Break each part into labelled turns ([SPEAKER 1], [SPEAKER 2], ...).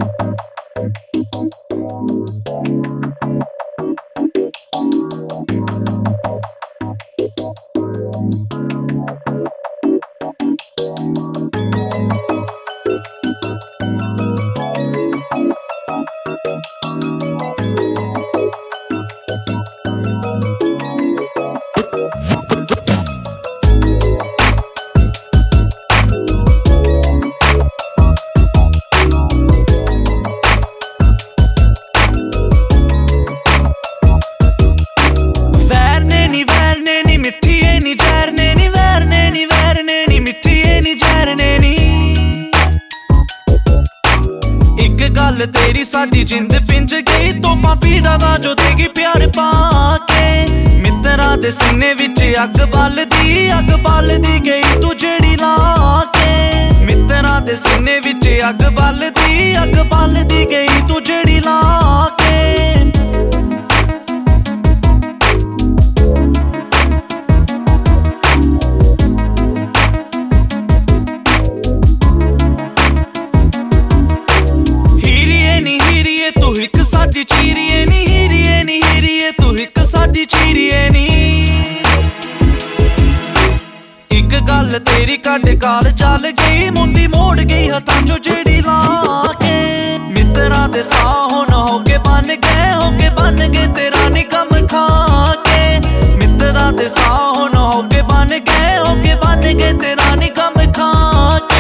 [SPEAKER 1] तेरी साडी जिंद पिंज गई तोहफा पीड़ा दा जो देगी प्यार पाके मित्तरां दे सीने विच अग बलदी गई तू जेड़ी लाके मित्तरां दे सीने विच अग बलदी गई तू जेड़ी लाके साडी चीरिए नी हीरिए तू हिक साडी चीरिए नी इक गल तेरी कट काल चल गई मुंडी मोड़ गई हथां चो जेड़ी लाके मित्तरां दे साह हुण होके बन गए तेरा निकम खाके मित्तरां दे साह हुण होके बन गए तेरा निकम खाके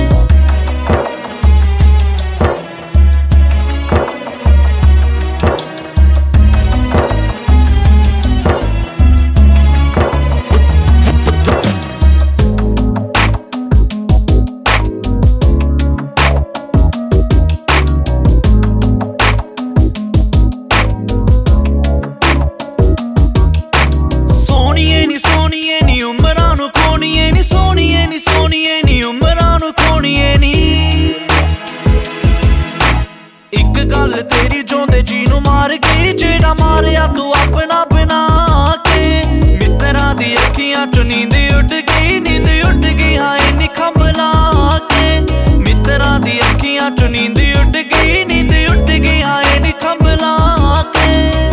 [SPEAKER 1] इक गल तेरी जोंदे जी नू मार गई जेड़ा मारिया तू अपना बना के मित्तरां दी अखियां चो नींद उड़ गई हाय निखम ला के मित्तरां दी अखियां चो नींद उड़ गई हाय निखम ला के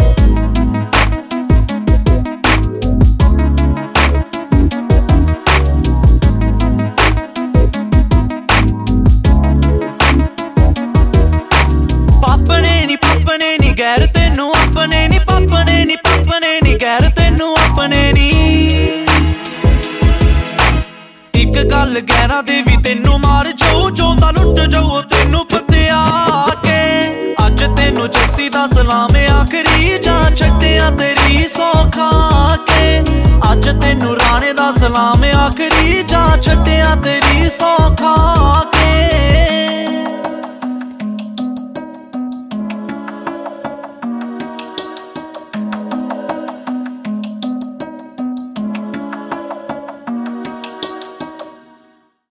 [SPEAKER 1] गैर तेनू अपने नी पापने नी गैर तेनू अपने नी इक गल गैरां दे वी तेनू मार जाऊ जोंदा लुट जाऊ तेनू पत्या के अज तेनू जस्सी दा सलाम आखरी जा छड्डिया तेरी सौ खा के अज तेनू राणे दा सलाम आखरी जा छड्डिया तेरी सौ खा